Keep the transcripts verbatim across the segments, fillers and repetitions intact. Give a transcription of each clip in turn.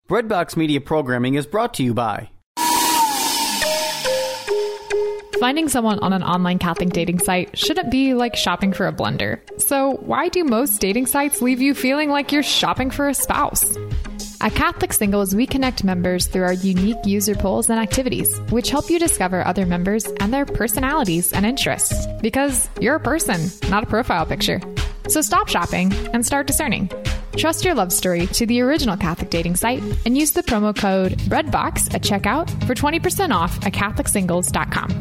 Breadbox Media programming is brought to you by... Finding someone on an online Catholic dating site shouldn't be like shopping for a blender. So why do most dating sites leave you feeling like you're shopping for a spouse? At Catholic Singles, we connect members through our unique user polls and activities, which help you discover other members and their personalities and interests. Because you're a person, not a profile picture. So stop shopping and start discerning. Trust your love story to the original Catholic dating site and use the promo code BREADBOX at checkout for twenty percent off at Catholic Singles dot com.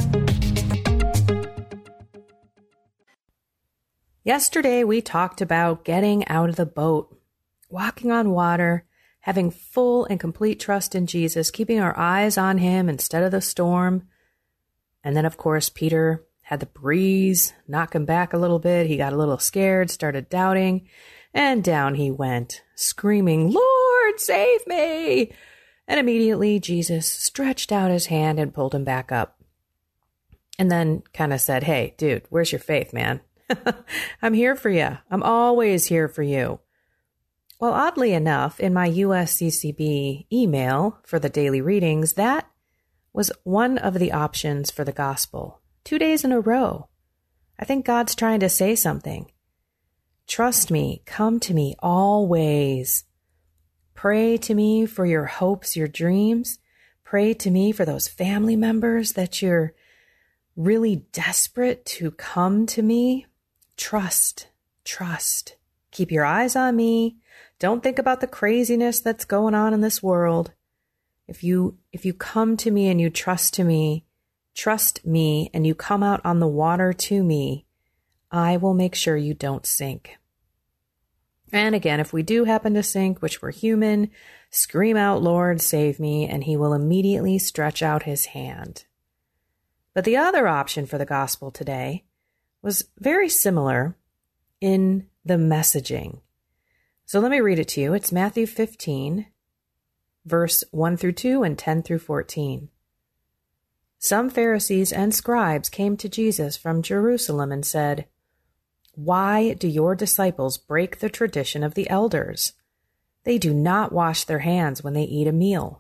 Yesterday, we talked about getting out of the boat, walking on water, having full and complete trust in Jesus, keeping our eyes on him instead of the storm. And then, of course, Peter had the breeze knock him back a little bit. He got a little scared, started doubting, and down he went, screaming, "Lord, save me!" And immediately, Jesus stretched out his hand and pulled him back up. And then kind of said, "Hey, dude, where's your faith, man? I'm here for you. I'm always here for you." Well, oddly enough, in my U S C C B email for the daily readings, that was one of the options for the gospel. Two days in a row. I think God's trying to say something. Trust me. Come to me always. Pray to me for your hopes, your dreams. Pray to me for those family members that you're really desperate to come to me. Trust, trust. Keep your eyes on me. Don't think about the craziness that's going on in this world. If you, if you come to me and you trust to me, trust me, and you come out on the water to me, I will make sure you don't sink. And again, if we do happen to sink, which we're human, scream out, "Lord, save me," and he will immediately stretch out his hand. But the other option for the gospel today was very similar in the messaging. So let me read it to you. It's Matthew fifteen, verse one through two and ten through fourteen. Some Pharisees and scribes came to Jesus from Jerusalem and said, "Why do your disciples break the tradition of the elders? They do not wash their hands when they eat a meal."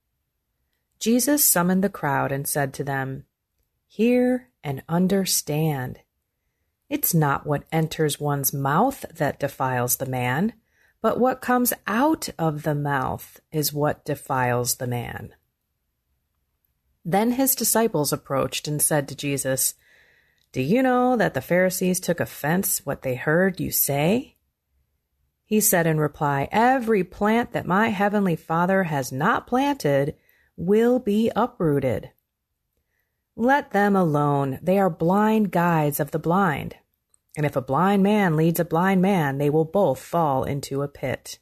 Jesus summoned the crowd and said to them, "Hear and understand. It's not what enters one's mouth that defiles the man, but what comes out of the mouth is what defiles the man." Then his disciples approached and said to Jesus, "Do you know that the Pharisees took offense what they heard you say?" He said in reply, "Every plant that my heavenly Father has not planted will be uprooted. Let them alone. They are blind guides of the blind. And if a blind man leads a blind man, they will both fall into a pit."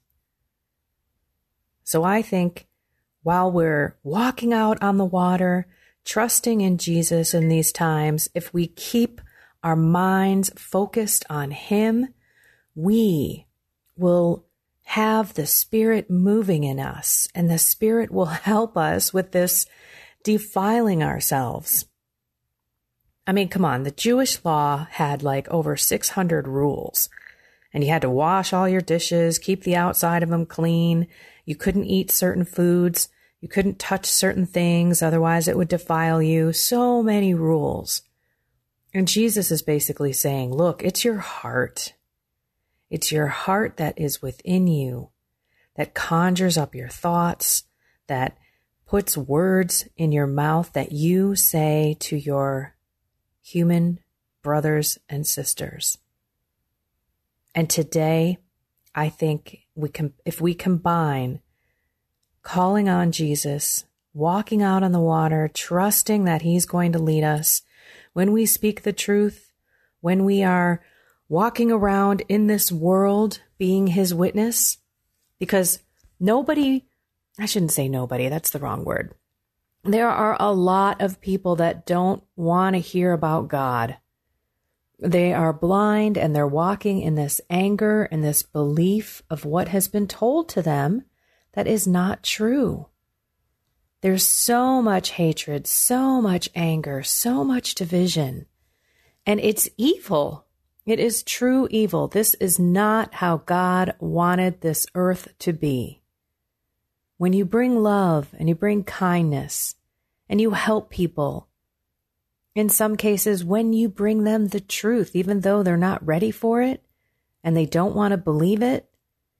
So I think while we're walking out on the water, trusting in Jesus in these times, if we keep our minds focused on him, we will have the Spirit moving in us, and the Spirit will help us with this defiling ourselves. I mean, come on, the Jewish law had like over six hundred rules, and you had to wash all your dishes, keep the outside of them clean. You couldn't eat certain foods. You couldn't touch certain things, otherwise it would defile you. So many rules. And Jesus is basically saying, look, it's your heart. It's your heart that is within you, that conjures up your thoughts, that puts words in your mouth that you say to your human brothers and sisters. And today, I think we can, if we combine calling on Jesus, walking out on the water, trusting that he's going to lead us, when we speak the truth, when we are walking around in this world being his witness, because nobody, I shouldn't say nobody, that's the wrong word. There are a lot of people that don't want to hear about God. They are blind and they're walking in this anger and this belief of what has been told to them that is not true. There's so much hatred, so much anger, so much division, and it's evil. It is true evil. This is not how God wanted this earth to be. when you bring love and you bring kindness and you help people, in some cases, when you bring them the truth, even though they're not ready for it and they don't want to believe it,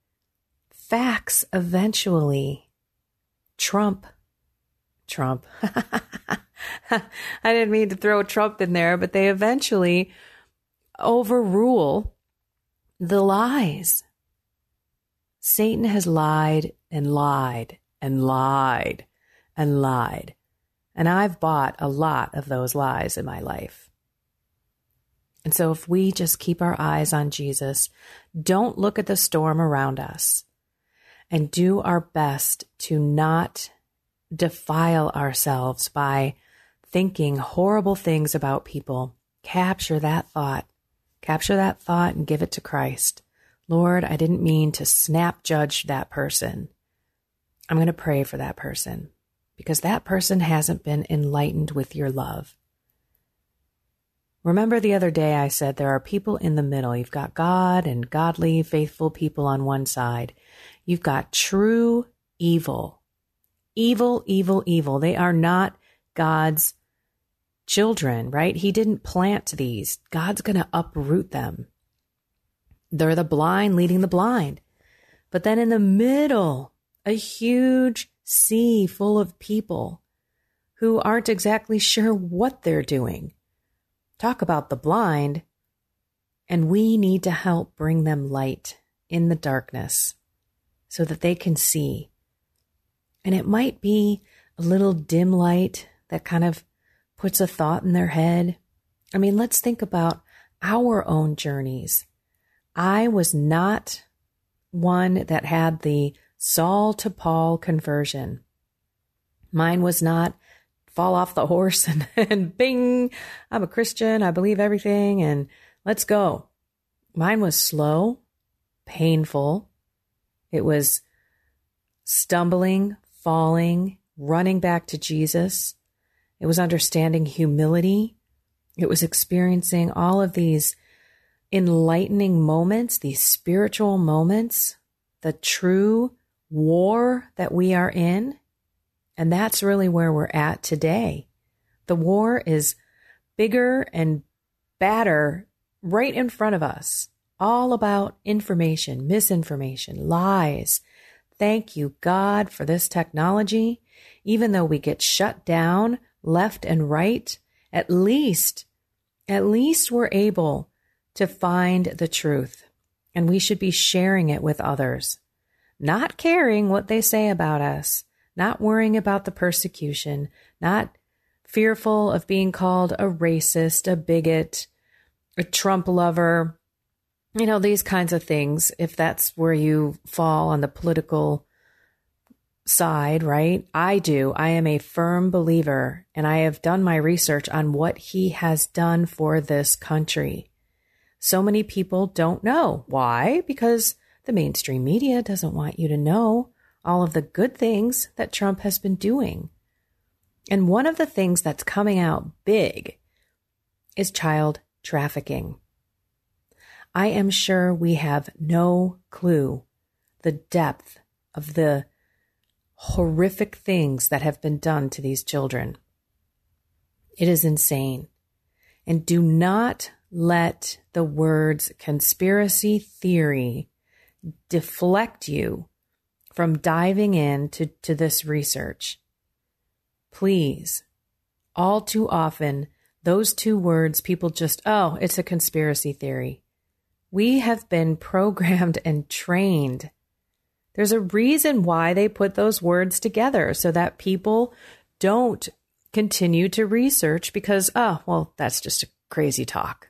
facts eventually trump Trump. I didn't mean to throw Trump in there, but they eventually overrule the lies. Satan has lied and lied and lied and lied. And I've bought a lot of those lies in my life. And so if we just keep our eyes on Jesus, don't look at the storm around us, and do our best to not defile ourselves by thinking horrible things about people, capture that thought. Capture that thought and give it to Christ. Lord, I didn't mean to snap judge that person. I'm going to pray for that person because that person hasn't been enlightened with your love. Remember the other day I said there are people in the middle. You've got God and godly, faithful people on one side. You've got true evil. Evil, evil, evil. They are not God's children, right? He didn't plant these. God's going to uproot them. They're the blind leading the blind. But then in the middle, a huge sea full of people who aren't exactly sure what they're doing. Talk about the blind. And we need to help bring them light in the darkness so that they can see. And it might be a little dim light that kind of puts a thought in their head. I mean, let's think about our own journeys. I was not one that had the Saul to Paul conversion. Mine was not fall off the horse and, and bing, I'm a Christian, I believe everything, and let's go. Mine was slow, painful. It was stumbling, falling, running back to Jesus. It was understanding humility. It was experiencing all of these enlightening moments, these spiritual moments, the true war that we are in. And that's really where we're at today. The war is bigger and badder right in front of us, all about information, misinformation, lies. Thank you, God, for this technology. Even though we get shut down left and right, at least, at least we're able to find the truth. And we should be sharing it with others, not caring what they say about us, not worrying about the persecution, not fearful of being called a racist, a bigot, a Trump lover, you know, these kinds of things, if that's where you fall on the political side, right? I do. I am a firm believer, and I have done my research on what he has done for this country. So many people don't know. Why? Because the mainstream media doesn't want you to know all of the good things that Trump has been doing. And one of the things that's coming out big is child trafficking. I am sure we have no clue the depth of the horrific things that have been done to these children. It is insane. And do not let the words conspiracy theory deflect you from diving into to this research. Please, all too often, those two words, people just, oh, it's a conspiracy theory. We have been programmed and trained. There's a reason why they put those words together so that people don't continue to research because, oh, well, that's just a crazy talk.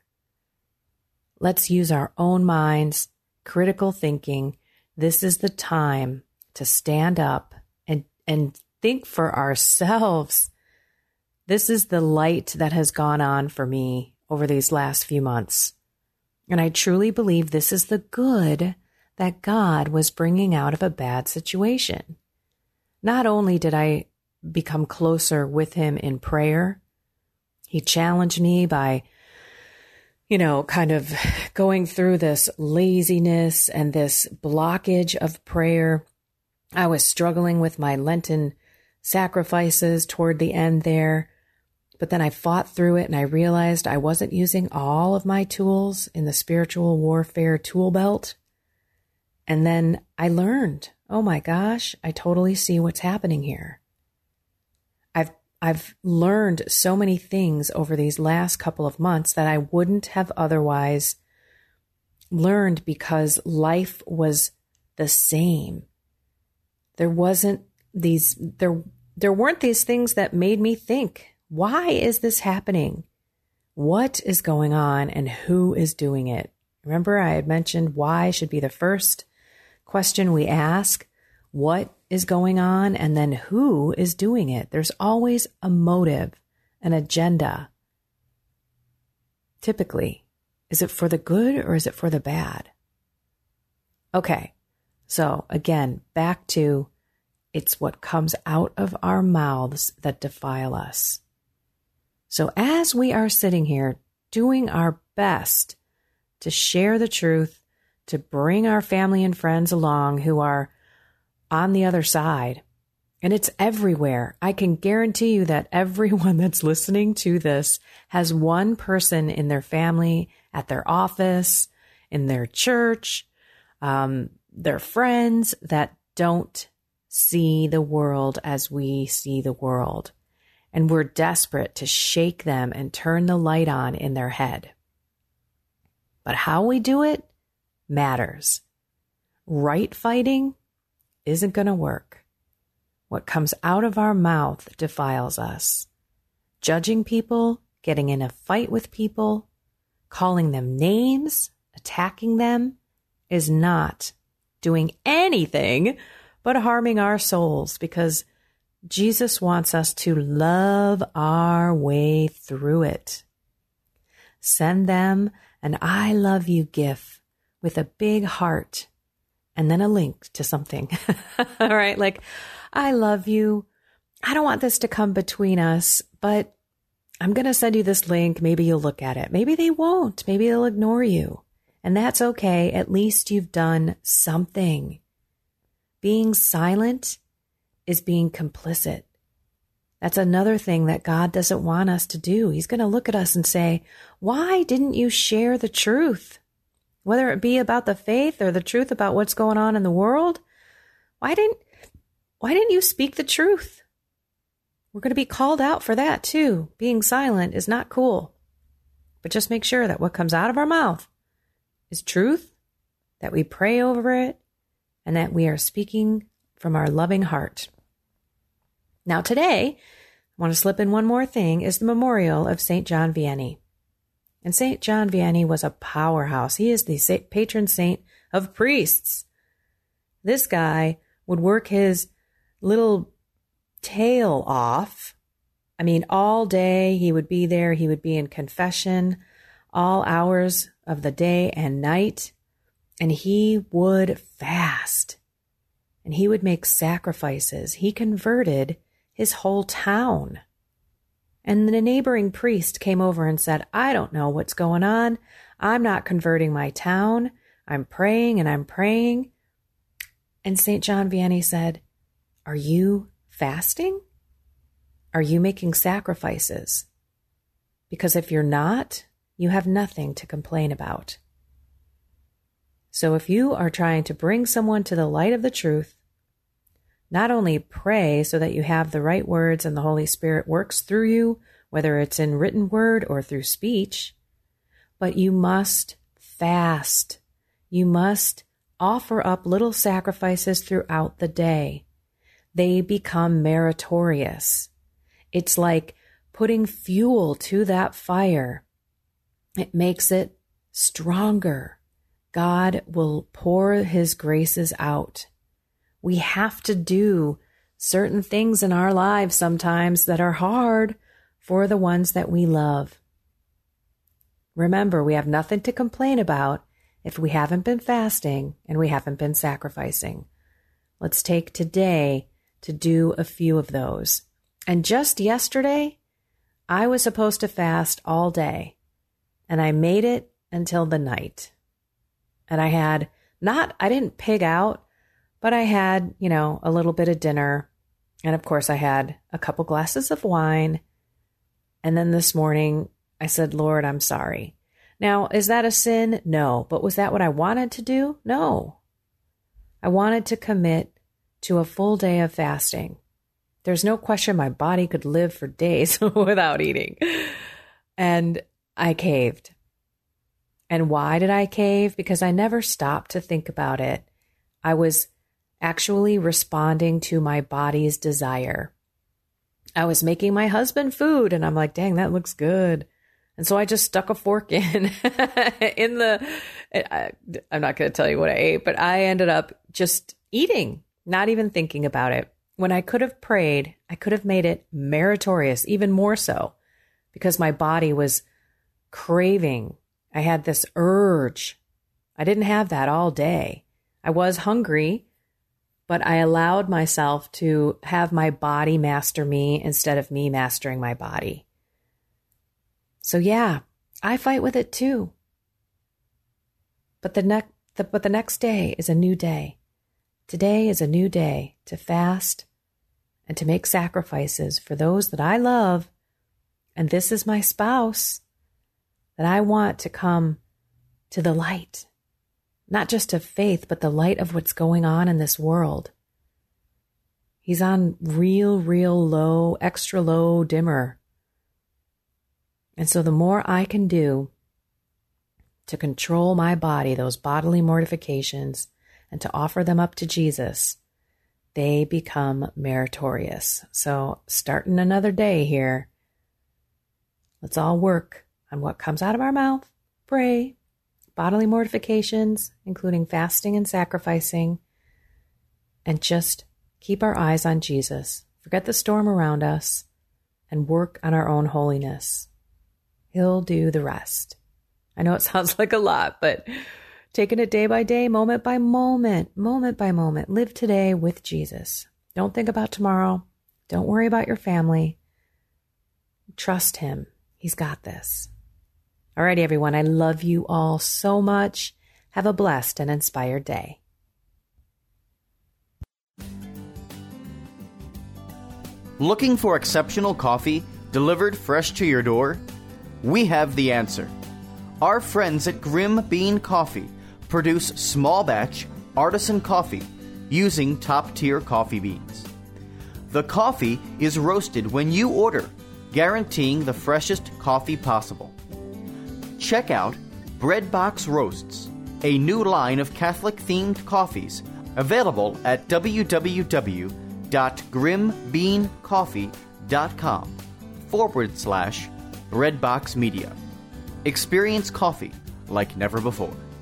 Let's use our own minds, critical thinking. This is the time to stand up and, and think for ourselves. This is the light that has gone on for me over these last few months. And I truly believe this is the good that God was bringing out of a bad situation. Not only did I become closer with him in prayer, he challenged me by, you know, kind of going through this laziness and this blockage of prayer. I was struggling with my Lenten sacrifices toward the end there, but then I fought through it and I realized I wasn't using all of my tools in the spiritual warfare tool belt. And then I learned, oh my gosh, I totally see what's happening here. I've I've learned so many things over these last couple of months that I wouldn't have otherwise learned because life was the same. There wasn't these, there, there weren't these things that made me think, why is this happening? What is going on and who is doing it? Remember, I had mentioned why should be the first question we ask. What is going on? And then who is doing it? There's always a motive, an agenda. Typically, is it for the good or is it for the bad? Okay, so again, back to it's what comes out of our mouths that defile us. So as we are sitting here doing our best to share the truth, to bring our family and friends along who are on the other side, and it's everywhere. I can guarantee you that everyone that's listening to this has one person in their family, at their office, in their church, um, their friends that don't see the world as we see the world. And we're desperate to shake them and turn the light on in their head. But how we do it matters. Right fighting isn't going to work. What comes out of our mouth defiles us. Judging people, getting in a fight with people, calling them names, attacking them, is not doing anything but harming our souls, because Jesus wants us to love our way through it. Send them an I love you gif with a big heart and then a link to something. All right, like, I love you. I don't want this to come between us, but I'm going to send you this link. Maybe you'll look at it. Maybe they won't. Maybe they'll ignore you. And that's okay. At least you've done something. Being silent is being complicit. That's another thing that God doesn't want us to do. He's going to look at us and say, why didn't you share the truth? Whether it be about the faith or the truth about what's going on in the world, why didn't, why didn't you speak the truth? We're going to be called out for that too. Being silent is not cool. But just make sure that what comes out of our mouth is truth, that we pray over it, and that we are speaking from our loving heart. Now today, I want to slip in one more thing, is the memorial of Saint John Vianney. And Saint John Vianney was a powerhouse. He is the patron saint of priests. This guy would work his little tail off. I mean, all day he would be there. He would be in confession all hours of the day and night. And he would fast. And he would make sacrifices. He converted his whole town. And the neighboring priest came over and said, I don't know what's going on. I'm not converting my town. I'm praying and I'm praying. And Saint John Vianney said, are you fasting? Are you making sacrifices? Because if you're not, you have nothing to complain about. So if you are trying to bring someone to the light of the truth, not only pray so that you have the right words and the Holy Spirit works through you, whether it's in written word or through speech, but you must fast. You must offer up little sacrifices throughout the day. They become meritorious. It's like putting fuel to that fire. It makes it stronger. God will pour his graces out. We have to do certain things in our lives sometimes that are hard for the ones that we love. Remember, we have nothing to complain about if we haven't been fasting and we haven't been sacrificing. Let's take today to do a few of those. And just yesterday, I was supposed to fast all day, and I made it until the night. And I had not, I didn't pig out, But I had, you know, a little bit of dinner. And of course, I had a couple glasses of wine. And then this morning, I said, Lord, I'm sorry. Now, is that a sin? No. But was that what I wanted to do? No. I wanted to commit to a full day of fasting. There's no question my body could live for days without eating. And I caved. And why did I cave? Because I never stopped to think about it. I was actually responding to my body's desire. I was making my husband food and I'm like, dang, that looks good. And so I just stuck a fork in, in the, I, I'm not going to tell you what I ate, but I ended up just eating, not even thinking about it. When I could have prayed, I could have made it meritorious, even more so, because my body was craving. I had this urge. I didn't have that all day. I was hungry, but I allowed myself to have my body master me instead of me mastering my body. So yeah, I fight with it too. But the next, the, but the next day is a new day. Today is a new day to fast and to make sacrifices for those that I love. And this is my spouse that I want to come to the light, not just of faith, but the light of what's going on in this world. He's on real, real low, extra low dimmer. And so the more I can do to control my body, those bodily mortifications, and to offer them up to Jesus, they become meritorious. So starting another day here, let's all work on what comes out of our mouth, pray, bodily mortifications, including fasting and sacrificing, and just keep our eyes on Jesus. Forget the storm around us and work on our own holiness. He'll do the rest. I know it sounds like a lot, but taking it day by day, moment by moment, moment by moment, live today with Jesus. Don't think about tomorrow. Don't worry about your family. Trust him. He's got this. All righty, everyone. I love you all so much. Have a blessed and inspired day. Looking for exceptional coffee delivered fresh to your door? We have the answer. Our friends at Grim Bean Coffee produce small batch artisan coffee using top-tier coffee beans. The coffee is roasted when you order, guaranteeing the freshest coffee possible. Check out Breadbox Roasts, a new line of Catholic-themed coffees available at www.grimbeancoffee.com forward slash Breadbox Media. Experience coffee like never before.